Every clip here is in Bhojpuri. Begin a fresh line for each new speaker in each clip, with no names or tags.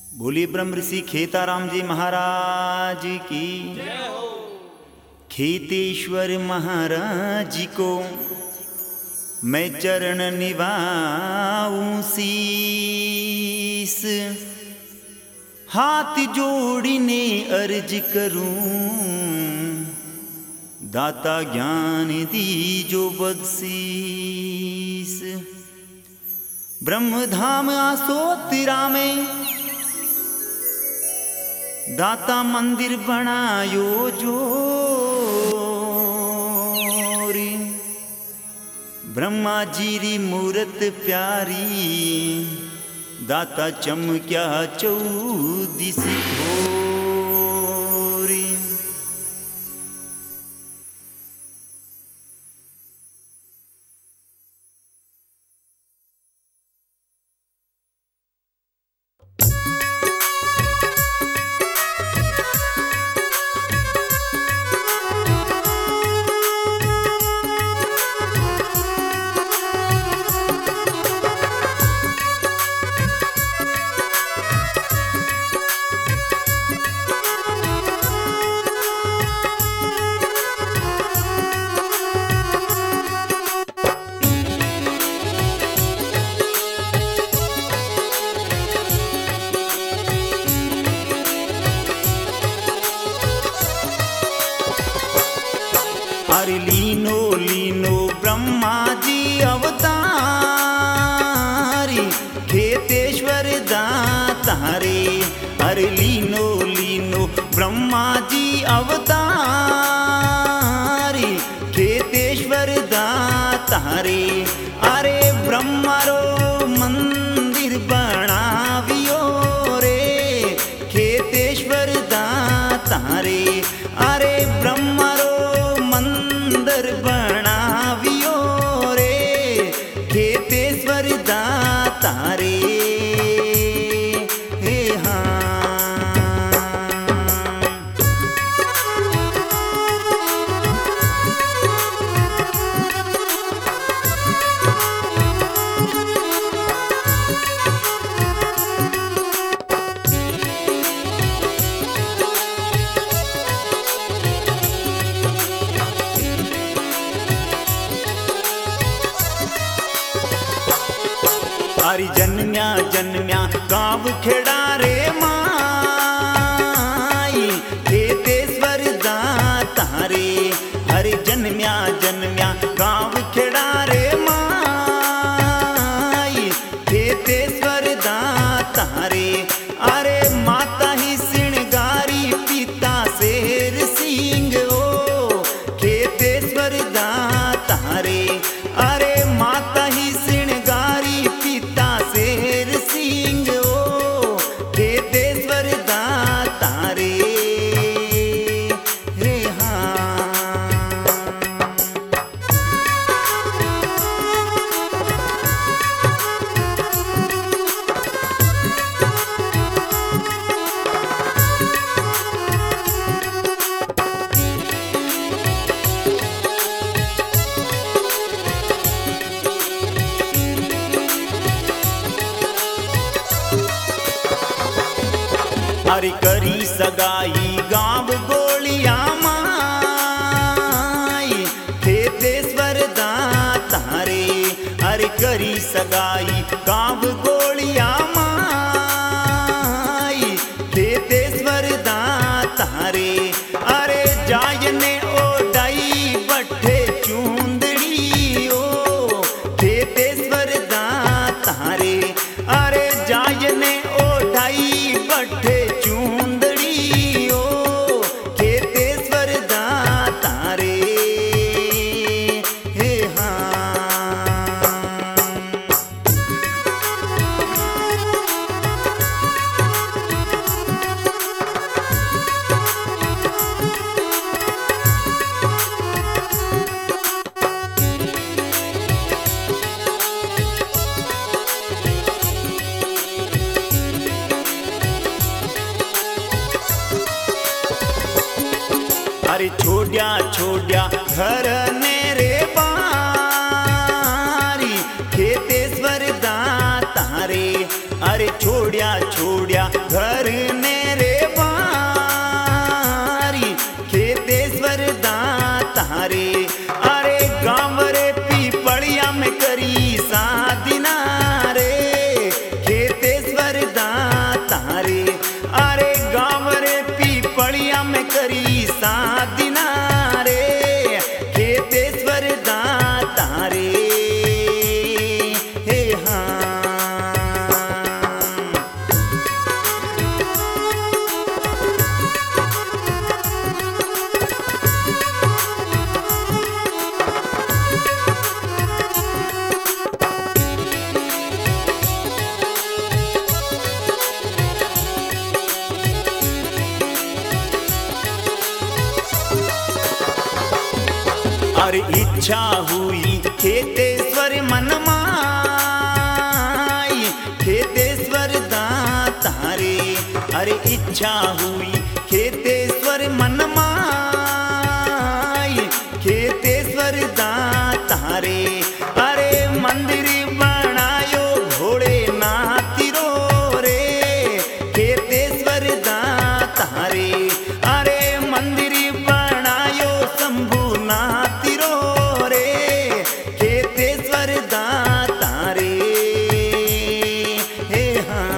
बोलिए ब्रह्म ऋषि खेताराम जी महाराज की। खेतेश्वर महाराज को मैं चरण निभाऊं शीस, हाथ जोड़ने अर्ज करूं, दाता ज्ञान दीजो बख्शीस। ब्रह्मधाम आसोतिरा में दाता मंदिर बनायो जोरी, ब्रह्मा जी री मूरत प्यारी, दाता चमक्या चौदिसी भोरी। अरे लीनो लीनो ब्रह्मा जी अवतारी, खेतेश्वर दातारे। अरे लीनो लीनो ब्रह्मा जी अवतारी, खेतेश्वर दातारे। अरे ब्रह्मा रो मंदिर बनावियो रे, खेतेश्वर दातारे। अरे ब्रह्मा रो मंदिर बनावियो रे, खेतेश्वर दातारे। हे अरे जन्म्या जन्म्या गाँव खेड़ा रे माई, खेतेश्वर दातारे। अरे जन्म्या जन्म्या गाँव खेड़ा रे माई, खेतेश्वर दातारे। अरे माता ही सिणगारी, पिता शेर सिंह ओ, खेतेश्वर दातारे। अरे माता ही सिणगारी, पिता शेर सिंह ओ, खेतेश्वर दातारे। हे अरे करी सगाई गाँव गोलिया माई, खेतेश्वर दातारे। अरे करी सगाई गाँव गोलिया माई, खेतेश्वर दातारे। अरे जायने ओडाई बट्ठे चूंदड़ी ओ, खेतेश्वर दातारे। अरे जायने ओडाई बट्ठे चूंदड़ी ओ, खेतेश्वर दातारे। हे अरे छोड़्या छोड़्या घर ने रे बारी, खेतेश्वर दातारे। अरे छोड़्या छोड़्या घर अरे इच्छा हुई खेतेश्वर मन माई, खेतेश्वर दाता रे। अरे मंदिर बनायो घोड़े नातिरो रे, खेतेश्वर दाता रे। अरे मंदिर बनायो शंभु नातिरो रे, खेतेश्वर दाता रे। हे हाँ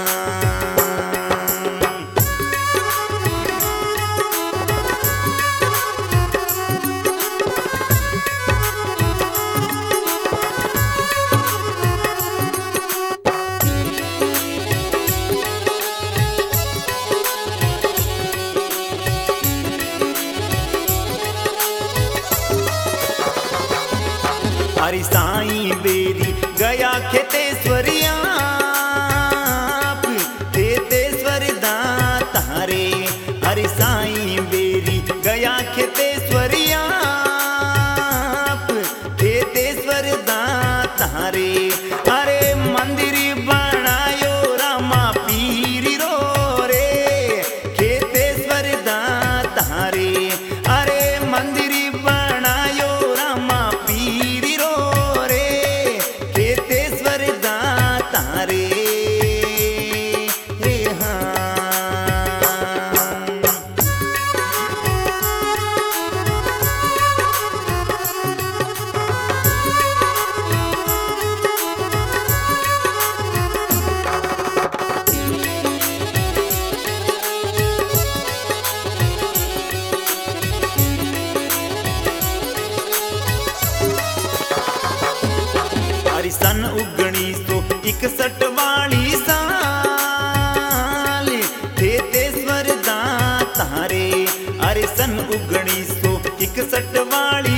अरे साईं बेरी गया खेतेश्वरिया, खेतेश्वर दाता रे। अरे साईं बेरी गया खेतेश्वरिया, खेतेश्वर दाता रे। अरे मंदिर बनायो रामा पीरी रो रे, खेतेश्वर दाता रे। अरे मंदिर बनायो रामा पीरी रो रे, खेतेश्वर दाता रे। हे हाँ अरे सन 1961 वाली साल खेतेश्वर दाता रे। अरे सन 1961 वाली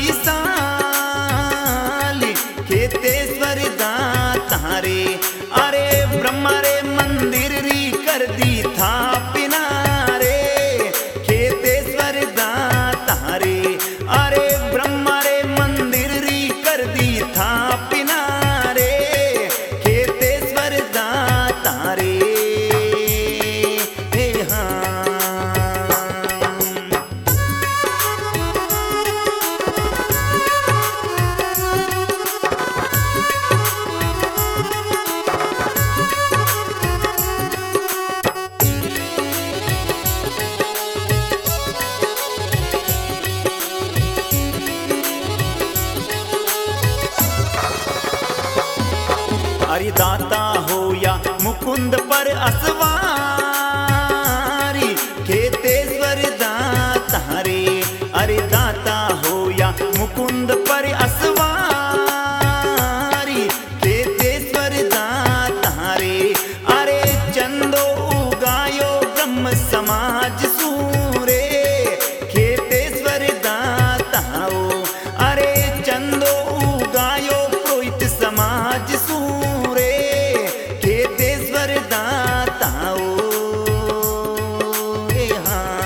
साल खेतेश्वर दाता रे। अरे ब्रह्मा रे मंदिर री कर दी था पिना रे, खेतेश्वर दाता रे। अरे ब्रह्मा रे मंदिर री कर दी था पिना रे, खेतेश्वर दाता रे। हे हाँ अरे दाता हो या मुकुंद पर असवारी, खेतेश्वर दाता रे। अरे दाता हो या मुकुंद पर असवारी, खेतेश्वर दाता रे। अरे चंदो उगायो ब्रह्म समाज सूरे, खेतेश्वर दाता हो। अरे चंदो उगायो पुरोहित समाज सूरे, खेतेश्वर दाता हो। हे हाँ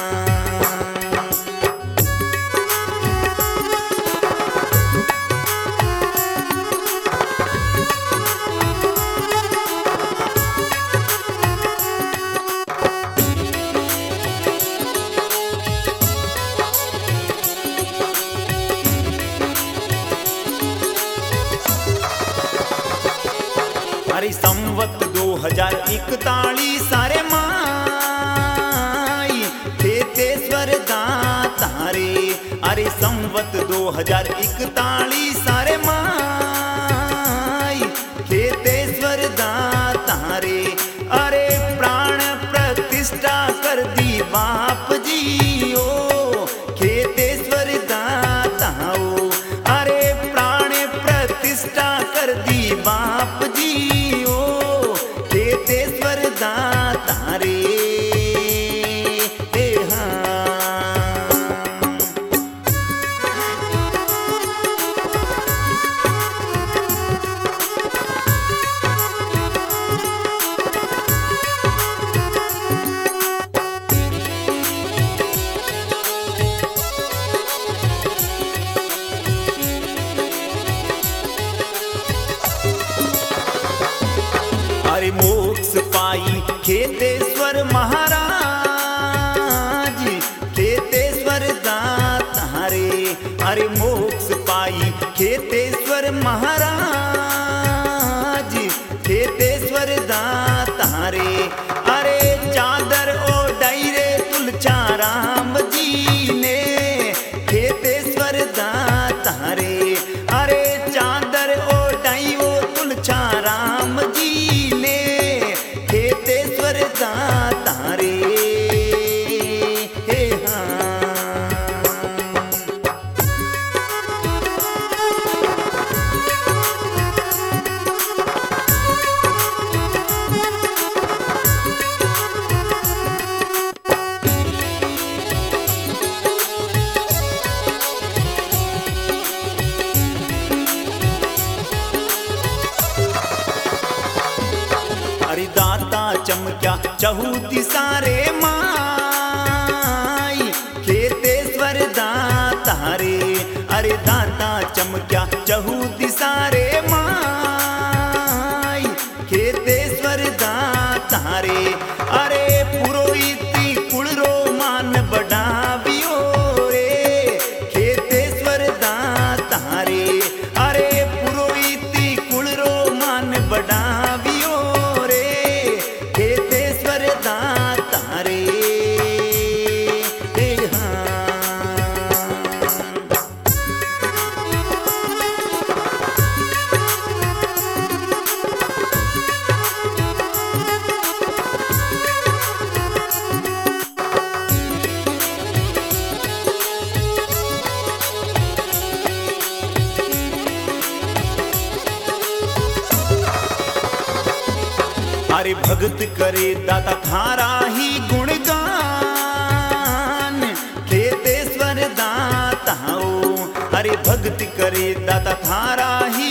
अरे संवत 2041 सारे माई, खेतेश्वर दाता रे। अरे संवत 2041 सारे माई, खेतेश्वर दाता रे। अरे प्राण प्रतिष्ठा कर दी बाप जी ओ, खेतेश्वर दाता हो। अरे प्राण प्रतिष्ठा कर दी बाप जी ओ, खेतेश्वर दाता रे। हे हाँ अरे मोक्ष पाई खेतेश्वर महा अरे मोक्ष पाई खेतेश्वर महाराज, खेतेश्वर दाता रे। अरे चादर ओढ़ाई रे तुलचा राम जी ने, खेतेश्वर दाता रे। अरे चादर ओढ़ाई वो तुलचा राम जी ने, खेतेश्वर दाता रे। हे हाँ अरे दाता चमक्या चहूती सारे माई, खेतेश्वर दाता रे। अरे दाता चमक्या चहूती सारे माई, खेतेश्वर दाता रे। अरे पुरोहिती कुलरो मान बढ़ावियो रे, खेतेश्वर दाता रे। अरे पुरोहिती कुलरो मान बढ़ावियो रे, खेतेश्वर दाता रे। हे हाँ अरे भगत करे दाता थारा ही गुणगान, खेतेश्वर दाता हो। अरे भगत करे दाता थारा ही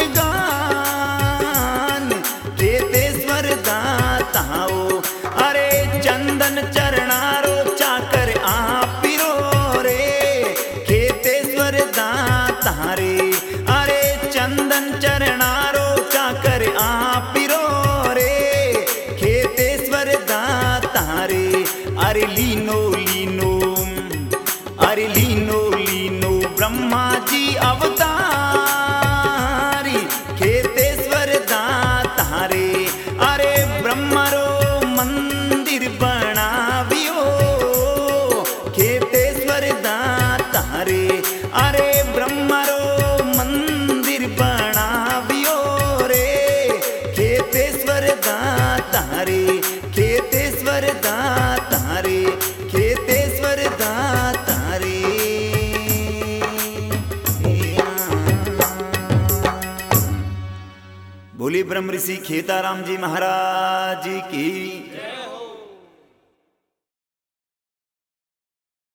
गुणगान, खेतेश्वर दाता हो। अरे चंदन चरणारो चाकर आपिरो रे, खेतेश्वर दाता रे। अरे चंदन चरणारो चाकर आपिरो रे, खेतेश्वर दाता रे। अरे लीनो लीनो, अरे लीनो लीनो ब्रह्मा जी अवतारी, खेतेश्वर दाता रे। अरे ब्रह्मरो मंदिर बनावियो, खेतेश्वर दाता रे। अरे ब्रह्मरो मंदिर बनावियो रे, खेतेश्वर दाता रे। खेतेश्वर दाता रे, खेतेश्वर दाता रे। बोली ब्रह्म ऋषि खेताराम जी महाराज की।